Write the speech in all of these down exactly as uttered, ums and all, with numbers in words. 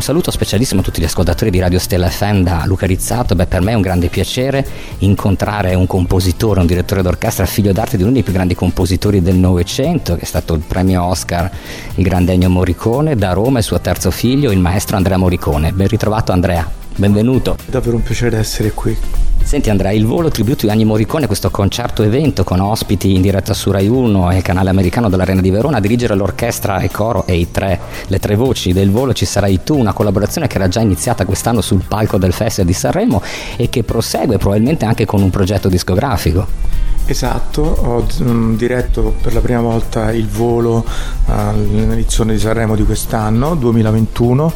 saluto specialissimo a tutti gli ascoltatori di Radio Stella F M da Luca Rizzato. Beh, per me è un grande piacere incontrare un compositore, un direttore d'orchestra, figlio d'arte di uno dei più grandi compositori del Novecento, che è stato il premio Oscar, il grande Ennio Morricone. Da Roma il suo terzo figlio, il maestro Andrea Morricone. Ben ritrovato Andrea, benvenuto. È davvero un piacere essere qui. Senti Andrea, il Volo tributo di Ennio Morricone, questo concerto evento con ospiti in diretta su Rai uno e il canale americano dell'Arena di Verona. A dirigere l'orchestra e coro e i tre, le tre voci del Volo ci sarai tu, una collaborazione che era già iniziata quest'anno sul palco del Festival di Sanremo e che prosegue probabilmente anche con un progetto discografico. Esatto, ho um, diretto per la prima volta il Volo all'edizione di Sanremo di quest'anno, duemilaventuno,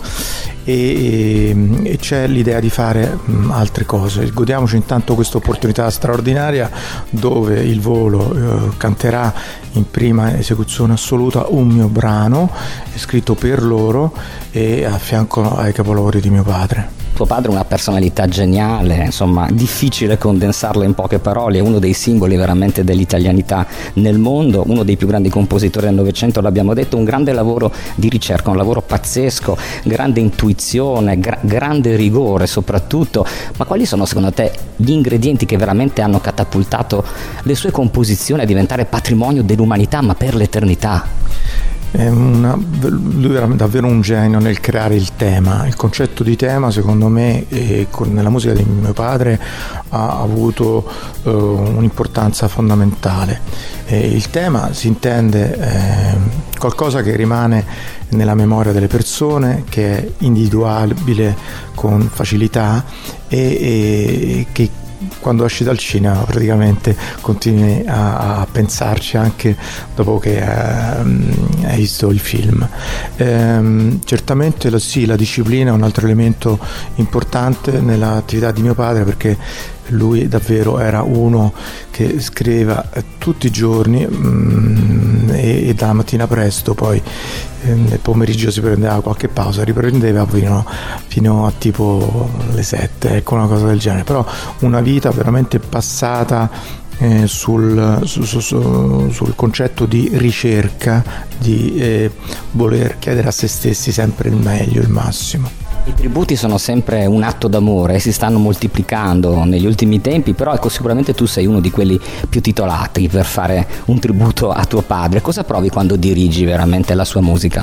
e, e, e c'è l'idea di fare um, altre cose. Godiamoci intanto questa opportunità straordinaria dove il Volo uh, canterà in prima esecuzione assoluta un mio brano scritto per loro e a fianco ai capolavori di mio padre. Tuo padre è una personalità geniale, insomma difficile condensarla in poche parole, è uno dei simboli veramente dell'italianità nel mondo, uno dei più grandi compositori del Novecento, l'abbiamo detto, un grande lavoro di ricerca, un lavoro pazzesco, grande intuizione, gra- grande rigore soprattutto. Ma quali sono secondo te gli ingredienti che veramente hanno catapultato le sue composizioni a diventare patrimonio dell'umanità, ma per l'eternità? È una, lui era davvero un genio nel creare il tema. Il concetto di tema, secondo me, eh, con, nella musica di mio padre ha avuto eh, un'importanza fondamentale. Eh, il tema si intende eh, qualcosa che rimane nella memoria delle persone, che è individuabile con facilità e, e che quando esci dal cinema praticamente continui a, a pensarci anche dopo che eh, hai visto il film. Ehm, certamente la, sì, la disciplina è un altro elemento importante nell'attività di mio padre, perché lui davvero era uno che scriveva tutti i giorni mh, e, e dalla mattina presto, poi eh, nel pomeriggio si prendeva qualche pausa, riprendeva fino, fino a tipo le sette, ecco, una cosa del genere. Però una vita veramente passata eh, sul, su, su, su, sul concetto di ricerca, di eh, voler chiedere a se stessi sempre il meglio, il massimo. I tributi sono sempre un atto d'amore, si stanno moltiplicando negli ultimi tempi, però ecco, sicuramente tu sei uno di quelli più titolati per fare un tributo a tuo padre. Cosa provi quando dirigi veramente la sua musica?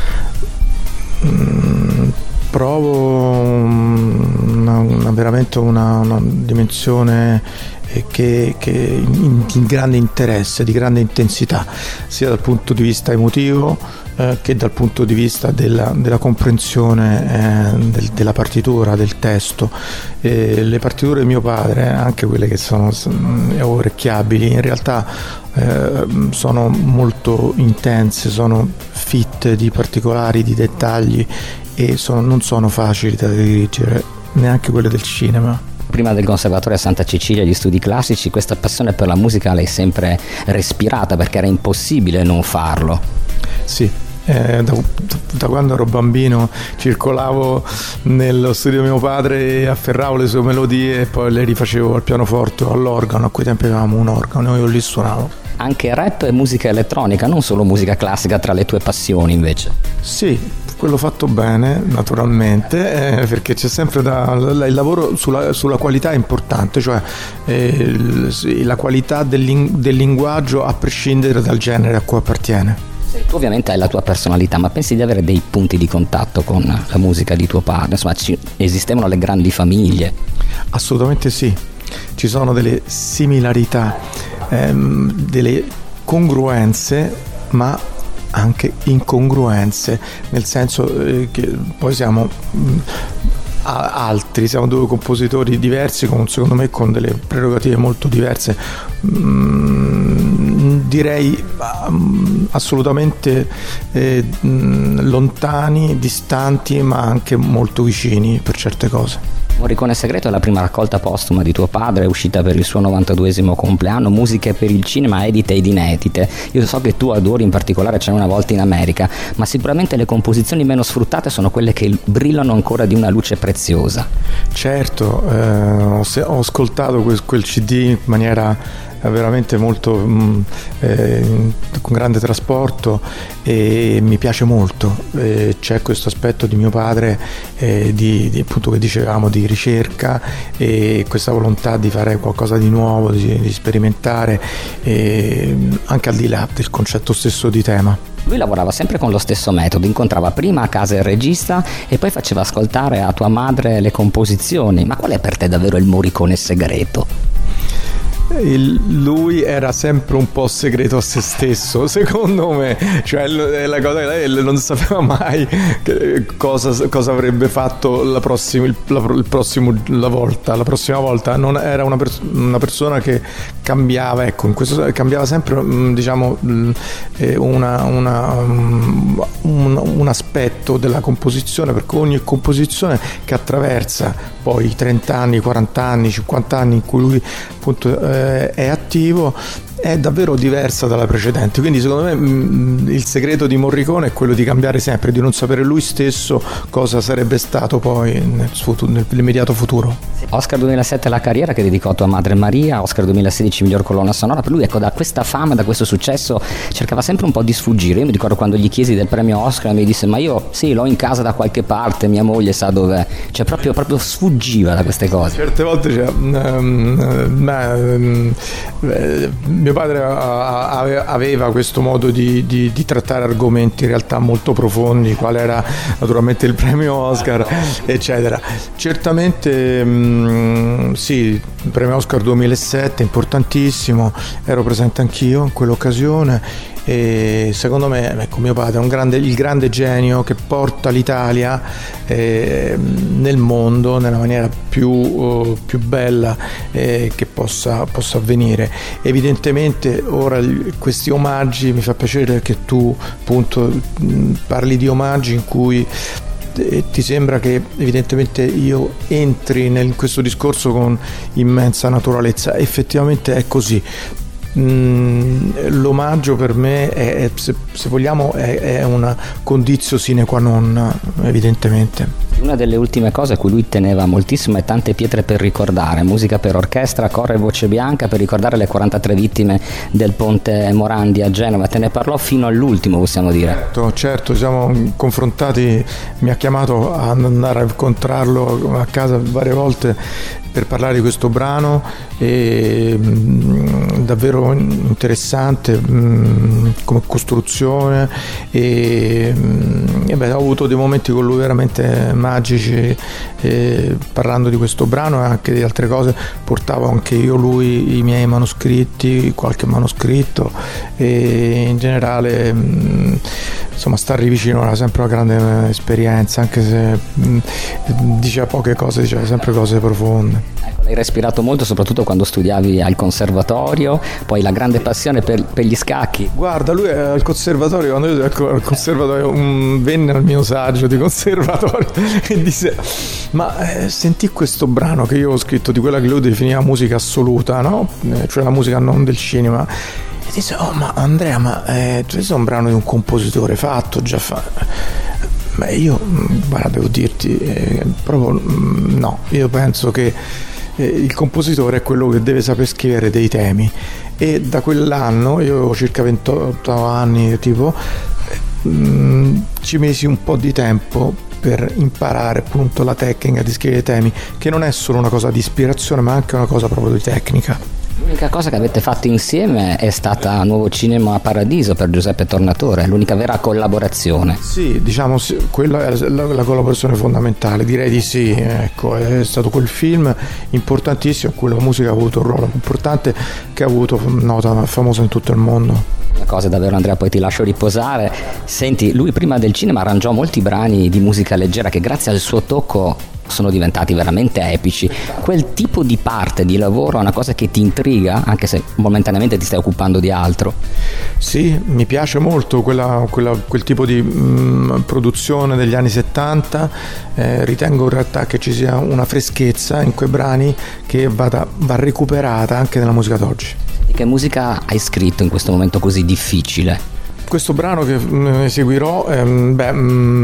Mm, provo una, una, veramente una, una dimensione che, che in, in grande interesse, di grande intensità, sia dal punto di vista emotivo Eh, che dal punto di vista della, della comprensione eh, del, della partitura, del testo. Eh, le partiture di mio padre, anche quelle che sono, sono orecchiabili, in realtà eh, sono molto intense, sono fitte di particolari, di dettagli, e sono, non sono facili da dirigere, neanche quelle del cinema. Prima del Conservatorio a Santa Cecilia, gli studi classici, questa passione per la musica l'hai sempre respirata, perché era impossibile non farlo. Sì, eh, da, da quando ero bambino circolavo nello studio di mio padre e afferravo le sue melodie e poi le rifacevo al pianoforte o all'organo. A quei tempi avevamo un organo e io lì suonavo. Anche rap e musica elettronica, non solo musica classica, tra le tue passioni invece? Sì, quello fatto bene naturalmente, eh, perché c'è sempre da, il lavoro sulla, sulla qualità è importante, cioè eh, la qualità del, del linguaggio a prescindere dal genere a cui appartiene. Tu ovviamente hai la tua personalità, ma pensi di avere dei punti di contatto con la musica di tuo padre? Insomma, ci, esistevano le grandi famiglie? Assolutamente sì, ci sono delle similarità, ehm, delle congruenze, ma anche incongruenze, nel senso eh, che poi siamo mh, altri, siamo due compositori diversi, con, secondo me con delle prerogative molto diverse, mm, direi um, assolutamente eh, lontani, distanti, ma anche molto vicini per certe cose. Morricone Segreto è la prima raccolta postuma di tuo padre, è uscita per il suo novantaduesimo compleanno, musiche per il cinema edite ed inedite. Io so che tu adori in particolare C'è una volta in America, ma sicuramente le composizioni meno sfruttate sono quelle che brillano ancora di una luce preziosa. Certo, eh, ho, ho ascoltato quel, quel C D in maniera veramente molto mh, eh, con grande trasporto e mi piace molto. Eh, c'è questo aspetto di mio padre eh, di, di appunto che dicevamo di ricerca e questa volontà di fare qualcosa di nuovo, di, di sperimentare eh, anche al di là del concetto stesso di tema. Lui lavorava sempre con lo stesso metodo, incontrava prima a casa il regista e poi faceva ascoltare a tua madre le composizioni. Ma qual è per te davvero il Morricone segreto? Il, lui era sempre un po' segreto a se stesso, secondo me, cioè la cosa che lei non sapeva mai che, cosa, cosa avrebbe fatto la prossima, il, la, il prossimo, la volta, la prossima volta. Non era una, pers- una persona che cambiava, ecco, in questo cambiava sempre, diciamo, una, una, un, un aspetto della composizione, perché ogni composizione che attraversa poi i trenta anni, quaranta anni, cinquanta anni in cui lui appunto eh, è attivo è davvero diversa dalla precedente. Quindi secondo me mh, il segreto di Morricone è quello di cambiare sempre, di non sapere lui stesso cosa sarebbe stato poi nel futuro, nell'immediato futuro. Oscar duemilasette La carriera, che dedicò a tua madre Maria, Oscar duemilasedici miglior colonna sonora. Per lui, ecco, da questa fama, da questo successo cercava sempre un po' di sfuggire. Io mi ricordo quando gli chiesi del premio Oscar, mi disse: ma io sì, l'ho in casa da qualche parte, mia moglie sa dov'è. Cioè proprio, proprio sfuggiva da queste cose. Certe volte cioè, um, um, um, mio padre aveva questo modo di, di, di trattare argomenti in realtà molto profondi, qual era naturalmente il premio Oscar, eccetera. Certamente mh, sì, il premio Oscar duemilasette, importantissimo, ero presente anch'io in quell'occasione. E secondo me, ecco, mio padre è un grande, il grande genio che porta l'Italia eh, nel mondo nella maniera più, uh, più bella eh, che possa, possa avvenire. Evidentemente ora questi omaggi, mi fa piacere che tu appunto parli di omaggi in cui ti sembra che evidentemente io entri in questo discorso con immensa naturalezza. Effettivamente è così. L'omaggio per me è, se, se vogliamo è, è una conditio sine qua non, evidentemente. Una delle ultime cose a cui lui teneva moltissimo è Tante pietre per ricordare, musica per orchestra, coro e voce bianca per ricordare le quarantatré vittime del ponte Morandi a Genova. Te ne parlò fino all'ultimo, possiamo dire. Certo, certo, siamo confrontati, mi ha chiamato ad andare a incontrarlo a casa varie volte per parlare di questo brano e mh, davvero interessante mh, come costruzione e, mh, e beh, ho avuto dei momenti con lui veramente magici eh, parlando di questo brano e anche di altre cose. Portavo anche io lui i miei manoscritti, qualche manoscritto e in generale mh, insomma stargli vicino era sempre una grande esperienza, anche se mh, diceva poche cose, diceva sempre cose profonde. Ecco, l'hai respirato molto, soprattutto quando studiavi al conservatorio, poi la grande passione per, per gli scacchi. Guarda, lui al conservatorio, quando io al conservatorio um, venne al mio saggio di conservatorio e disse: ma eh, sentì questo brano che io ho scritto di quella che lui definiva musica assoluta, no? Eh, cioè la musica non del cinema. E disse: oh, ma Andrea, ma eh, questo è un brano di un compositore fatto, già fatto. Beh, io, guarda, devo dirti, eh, proprio no, io penso che eh, il compositore è quello che deve saper scrivere dei temi e da quell'anno, io avevo circa ventotto anni tipo, eh, mh, ci mesi un po' di tempo per imparare appunto la tecnica di scrivere temi, che non è solo una cosa di ispirazione ma anche una cosa proprio di tecnica. L'unica cosa che avete fatto insieme è stata Nuovo Cinema Paradiso per Giuseppe Tornatore, l'unica vera collaborazione. Sì, diciamo sì, quella è la, la collaborazione fondamentale, direi di sì, ecco, è stato quel film importantissimo, quella musica ha avuto un ruolo importante che ha avuto nota famosa in tutto il mondo. Una cosa davvero, Andrea, poi ti lascio riposare. Senti, lui prima del cinema arrangiò molti brani di musica leggera che grazie al suo tocco sono diventati veramente epici. Quel tipo di parte di lavoro è una cosa che ti intriga, anche se momentaneamente ti stai occupando di altro? Sì, mi piace molto quella, quella, quel tipo di mh, produzione degli anni settanta. Eh, ritengo in realtà che ci sia una freschezza in quei brani che vada, va recuperata anche nella musica d'oggi. Che musica hai scritto in questo momento così difficile? Questo brano che eseguirò ehm, beh,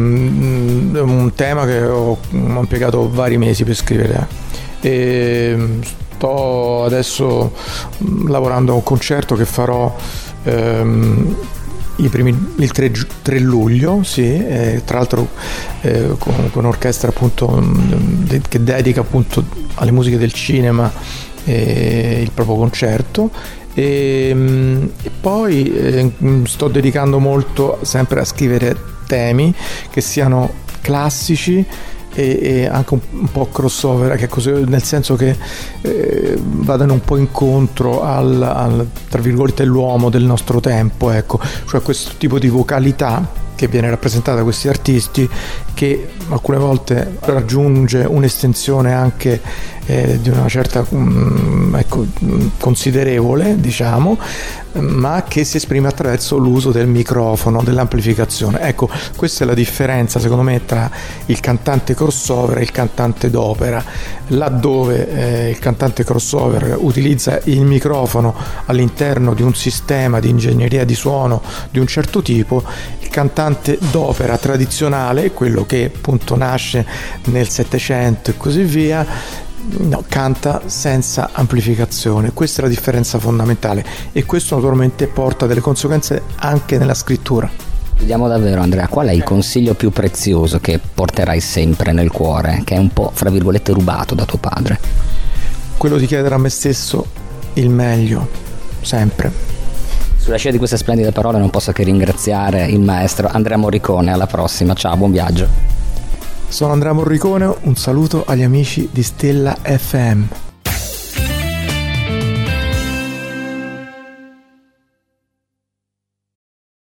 mh, è un tema che ho, ho impiegato vari mesi per scrivere e sto adesso lavorando a un concerto che farò ehm, i primi, il tre, tre luglio, sì, eh, tra l'altro eh, con, con un'orchestra appunto de, che dedica appunto alle musiche del cinema eh, il proprio concerto. E, e poi eh, sto dedicando molto sempre a scrivere temi che siano classici e, e anche un, un po' crossover, che così, nel senso che eh, vadano un po' incontro al, al tra virgolette l'uomo del nostro tempo, ecco, cioè questo tipo di vocalità che viene rappresentata da questi artisti, che alcune volte raggiunge un'estensione anche eh, di una certa um, ecco, considerevole, diciamo, ma che si esprime attraverso l'uso del microfono, dell'amplificazione. Ecco, questa è la differenza secondo me tra il cantante crossover e il cantante d'opera. Laddove eh, il cantante crossover utilizza il microfono all'interno di un sistema di ingegneria di suono di un certo tipo, il cantante d'opera tradizionale, quello che appunto nasce nel Settecento e così via, no, canta senza amplificazione. Questa è la differenza fondamentale e questo naturalmente porta delle conseguenze anche nella scrittura. Vediamo davvero, Andrea, qual è il consiglio più prezioso che porterai sempre nel cuore, che è un po' fra virgolette rubato da tuo padre? Quello di chiedere a me stesso il meglio, sempre. Sulla scia di queste splendide parole non posso che ringraziare il maestro Andrea Morricone. Alla prossima, ciao, buon viaggio. Sono Andrea Morricone, un saluto agli amici di Stella F M.